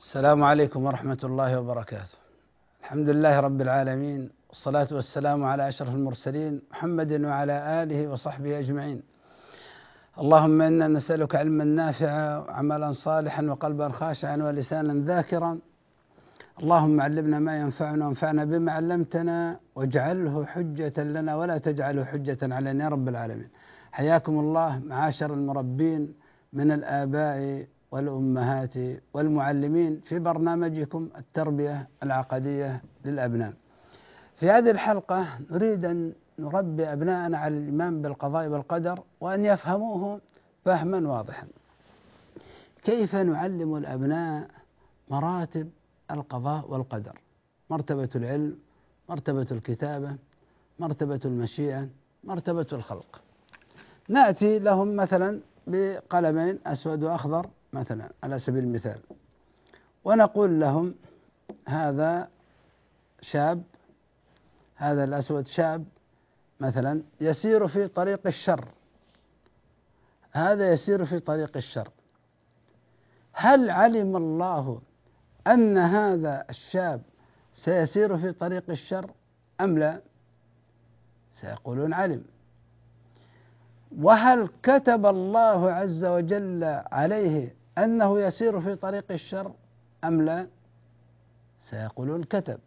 السلام عليكم ورحمة الله وبركاته. الحمد لله رب العالمين، والصلاة والسلام على أشرف المرسلين محمد وعلى آله وصحبه أجمعين. اللهم إنا نسألك علما نافعا وعملا صالحا وقلبا خاشعا ولسانا ذاكرا. اللهم علمنا ما ينفعنا وانفعنا بما علمتنا واجعله حجة لنا ولا تجعله حجة علينا يا رب العالمين. حياكم الله معاشر المربين من الآباء والأمهات والمعلمين في برنامجكم التربية العقدية للأبناء. في هذه الحلقة نريد أن نربي أبناءنا على الإيمان بالقضاء والقدر وأن يفهموه فهما واضحا. كيف نعلم الأبناء مراتب القضاء والقدر؟ مرتبة العلم، مرتبة الكتابة، مرتبة المشيئة، مرتبة الخلق. نأتي لهم مثلا بقلمين أسود وأخضر مثلا على سبيل المثال، ونقول لهم هذا شاب، هذا الأسود شاب مثلا يسير في طريق الشر، هذا يسير في طريق الشر. هل علم الله أن هذا الشاب سيسير في طريق الشر أم لا؟ سيقولون علم. وهل كتب الله عز وجل عليه أنه يسير في طريق الشر أم لا؟ سيقولون كتب.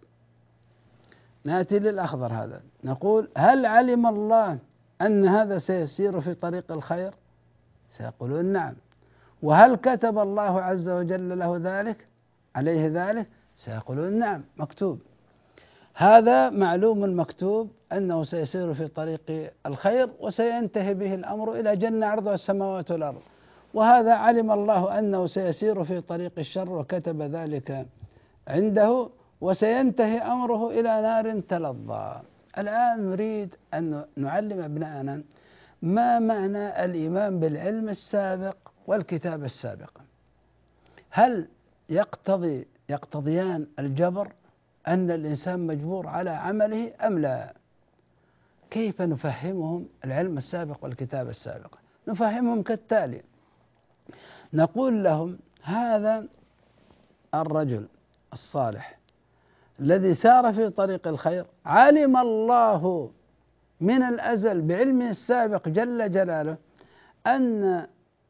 نأتي للأخضر هذا نقول هل علم الله أن هذا سيسير في طريق الخير؟ سيقولون نعم. وهل كتب الله عز وجل له ذلك عليه ذلك؟ سيقولون نعم مكتوب. هذا معلوم مكتوب أنه سيسير في طريق الخير وسينتهي به الأمر إلى جنة عرضها السماوات والأرض. وهذا علم الله أنه سيسير في طريق الشر وكتب ذلك عنده وسينتهي أمره إلى نار تلظى. الآن نريد أن نعلم أبنائنا ما معنى الإيمان بالعلم السابق والكتاب السابق. هل يقتضيان الجبر، أن الإنسان مجبور على عمله أم لا؟ كيف نفهمهم العلم السابق والكتاب السابق؟ نفهمهم كالتالي: نقول لهم هذا الرجل الصالح الذي سار في طريق الخير علم الله من الأزل بعلمه السابق جل جلاله أن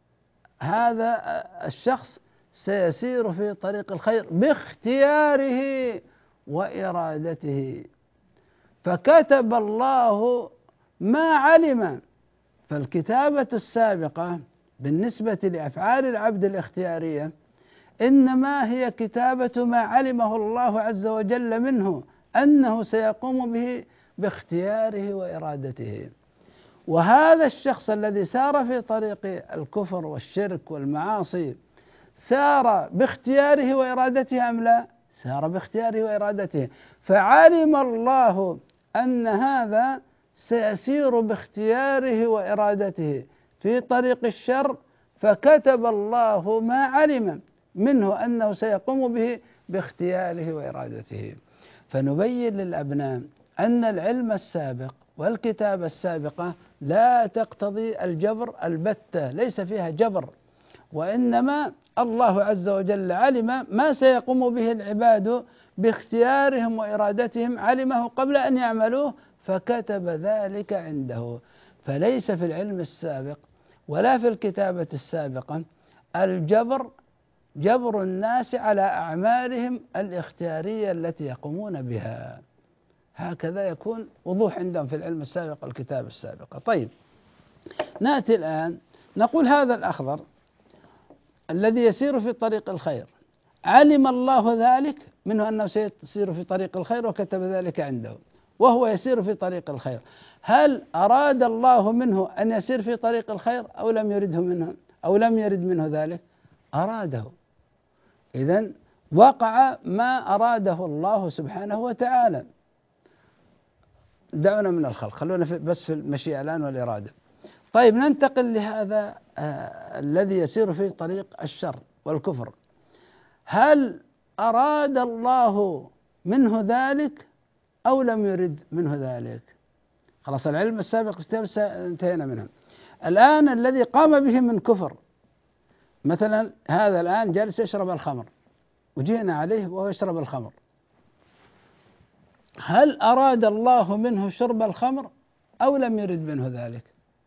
هذا الشخص سيسير في طريق الخير باختياره وإرادته، فكتب الله ما علم. فالكتابة السابقة بالنسبة لأفعال العبد الاختيارية إنما هي كتابة ما علمه الله عز وجل منه أنه سيقوم به باختياره وإرادته. وهذا الشخص الذي سار في طريق الكفر والشرك والمعاصي سار باختياره وإرادته أم لا؟ سار باختياره وإرادته. فعلم الله أن هذا سيسير باختياره وإرادته في طريق الشر، فكتب الله ما علم منه أنه سيقوم به باختياره وإرادته. فنبين للأبناء أن العلم السابق والكتابة السابقة لا تقتضي الجبر البتة، ليس فيها جبر، وإنما الله عز وجل علم ما سيقوم به العباد باختيارهم وإرادتهم، علمه قبل أن يعملوه فكتب ذلك عنده. فليس في العلم السابق ولا في الكتابة السابقة الجبر، جبر الناس على أعمالهم الاختيارية التي يقومون بها. هكذا يكون وضوح عندهم في العلم السابق والكتاب السابقة. طيب، نأتي الآن نقول هذا الأخضر الذي يسير في طريق الخير علم الله ذلك منه أنه سيسير في طريق الخير وكتب ذلك عنده وهو يسير في طريق الخير. هل أراد الله منه أن يسير في طريق الخير أو لم يرده منه أو لم يرد منه ذلك؟ أراده. إذن وقع ما أراده الله سبحانه وتعالى. دعونا من الخلق، خلونا بس في المشيئة الآن والإرادة. طيب، ننتقل لهذا الذي يسير في طريق الشر والكفر. هل أراد الله منه ذلك أو لم يرد منه ذلك؟ خلاص، العلم السابق انتهينا منه. الآن الذي قام به من كفر، مثلا هذا الآن جالس يشرب الخمر، وجئنا عليه وهو يشرب الخمر، هل أراد الله منه شرب الخمر أو لم يرد منه ذلك؟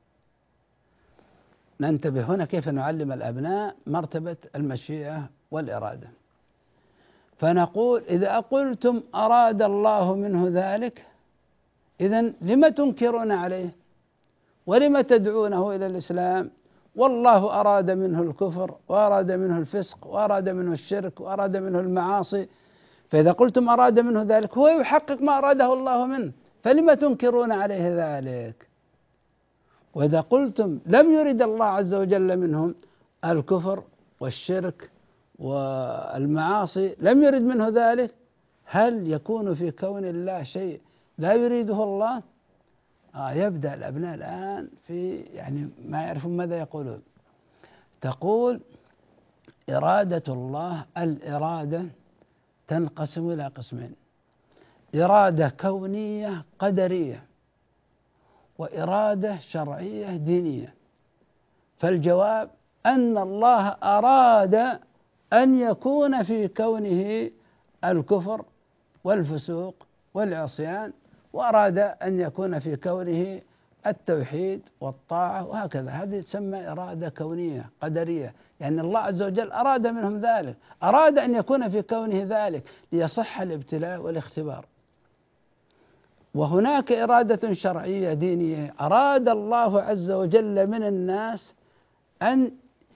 ننتبه هنا كيف نعلم الأبناء مرتبة المشيئة والإرادة. فنقول إذا قلتم أراد الله منه ذلك، إذن لم تنكرون عليه ولم تدعونه إلى الإسلام؟ والله أراد منه الكفر وأراد منه الفسق وأراد منه الشرك وأراد منه المعاصي، فإذا قلتم أراد منه ذلك هو يحقق ما أراده الله منه، فلم تنكرون عليه ذلك؟ وإذا قلتم لم يرد الله عز وجل منهم الكفر والشرك والمعاصي، لم يرد منه ذلك، هل يكون في كون الله شيء لا يريده الله؟ يبدأ الأبناء الآن في ما يعرفون ماذا يقولون. تقول إرادة الله، الإرادة تنقسم إلى قسمين: إرادة كونية قدرية، وإرادة شرعية دينية. فالجواب أن الله أراد أن يكون في كونه الكفر والفسوق والعصيان، وأراد أن يكون في كونه التوحيد والطاعة، وهكذا. هذه تسمى إرادة كونية قدرية، يعني الله عز وجل أراد منهم ذلك، أراد أن يكون في كونه ذلك ليصح الابتلاء والاختبار. وهناك إرادة شرعية دينية، أراد الله عز وجل من الناس أن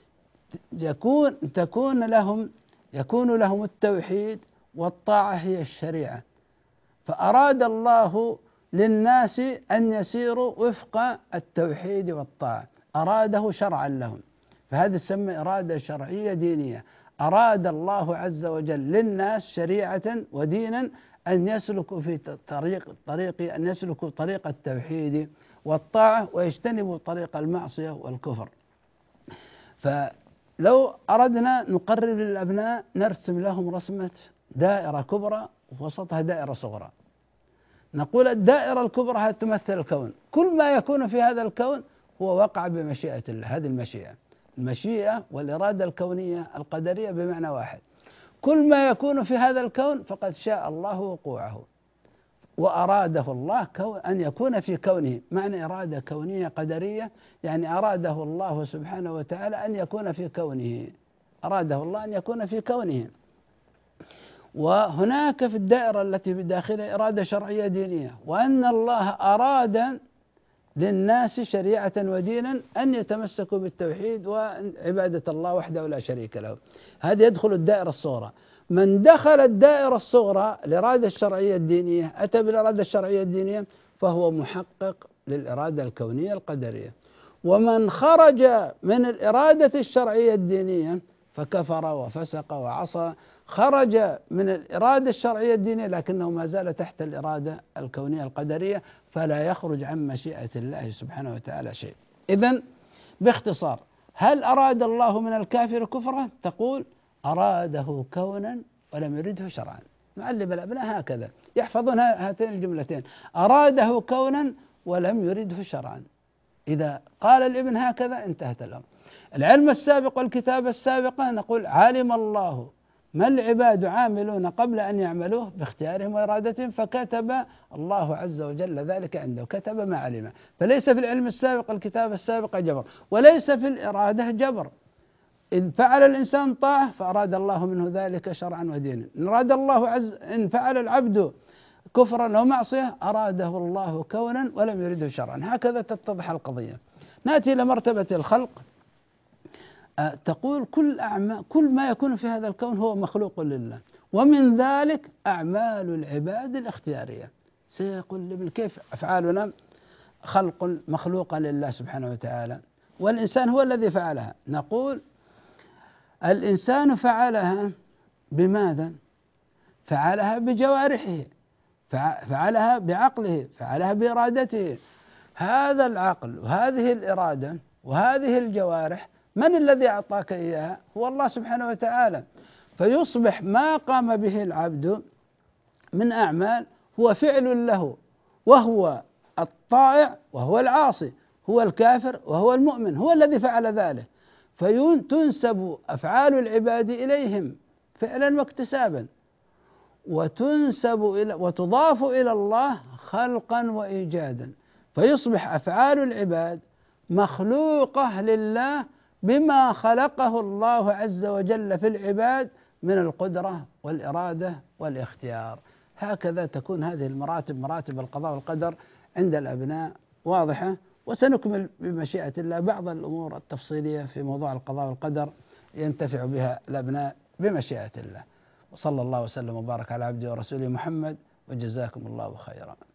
يكون لهم التوحيد والطاعة هي الشريعة، فأراد الله للناس أن يسيروا وفق التوحيد والطاعة، أراده شرعا لهم، فهذه تسمى إرادة شرعية دينية. أراد الله عز وجل للناس شريعة ودينا أن يسلكوا في أن يسلكوا طريق التوحيد والطاعة ويجتنبوا طريق المعصية والكفر. فلو أردنا نقرر للأبناء نرسم لهم رسمة دائرة كبرى ووسطها دائرة صغرى، نقول الدائرة الكبرى هذه تمثل الكون، كل ما يكون في هذا الكون هو وقع بمشيئة الله. هذه المشيئة والإرادة الكونية القدرية بمعنى واحد، كل ما يكون في هذا الكون فقد شاء الله وقوعه وأراده الله أن يكون في كونه. معنى إرادة كونية قدرية يعني أراده الله سبحانه وتعالى أن يكون في كونه، أراده الله أن يكون في كونه. وهناك في الدائرة التي بداخلها إرادة شرعية دينية، وأن الله أراد للناس شريعة ودينا أن يتمسكوا بالتوحيد وعبادة الله وحده لا شريك له. هذا يدخل الدائرة الصغرى. من دخل الدائرة الصغرى الإرادة الشرعية الدينية، أتى بالإرادة الشرعية الدينية، فهو محقق للإرادة الكونية القدرية. ومن خرج من الإرادة الشرعية الدينية فكفر وفسق وعصى، خرج من الإرادة الشرعية الدينية لكنه ما زال تحت الإرادة الكونية القدرية، فلا يخرج عن مشيئة الله سبحانه وتعالى شيء. إذن باختصار، هل أراد الله من الكافر كفرا؟ تقول أراده كونا ولم يرده شرعا. نعلم الأبناء هكذا يحفظون هاتين الجملتين: أراده كونا ولم يرده شرعا. إذا قال الابن هكذا انتهت الأمر. العلم السابق والكتابة السابقة نقول علم الله ما العباد عاملون قبل أن يعملوه باختيارهم وإرادتهم، فكتب الله عز وجل ذلك عنده، كتب ما علمه. فليس في العلم السابق والكتابة السابقة جبر، وليس في الإرادة جبر. إن فعل الإنسان طاعة فأراد الله منه ذلك شرعا ودينا، إن فعل العبد كفرا ومعصية أراده الله كونا ولم يرده شرعا. هكذا تتضح القضية. نأتي إلى مرتبة الخلق. تقول كل ما يكون في هذا الكون هو مخلوق لله، ومن ذلك أعمال العباد الاختيارية. سيقول ابن كيف أفعالنا خلق مخلوقة لله سبحانه وتعالى والإنسان هو الذي فعلها؟ نقول الإنسان فعلها بماذا؟ فعلها بجوارحه، فعلها بعقله، فعلها بإرادته. هذا العقل وهذه الإرادة وهذه الجوارح من الذي أعطاك إياها؟ هو الله سبحانه وتعالى. فيصبح ما قام به العبد من أعمال هو فعل له، وهو الطائع وهو العاصي، هو الكافر وهو المؤمن، هو الذي فعل ذلك. فتنسب أفعال العباد إليهم، فعلا واكتسابا، وتضاف إلى الله خلقا وإيجادا، فيصبح أفعال العباد مخلوقة لله بما خلقه الله عز وجل في العباد من القدرة والإرادة والاختيار. هكذا تكون هذه المراتب، مراتب القضاء والقدر عند الأبناء واضحة. وسنكمل بمشيئة الله بعض الأمور التفصيلية في موضوع القضاء والقدر ينتفع بها الأبناء بمشيئة الله. وصلى الله وسلم وبارك على عبده ورسوله محمد، وجزاكم الله خيرا.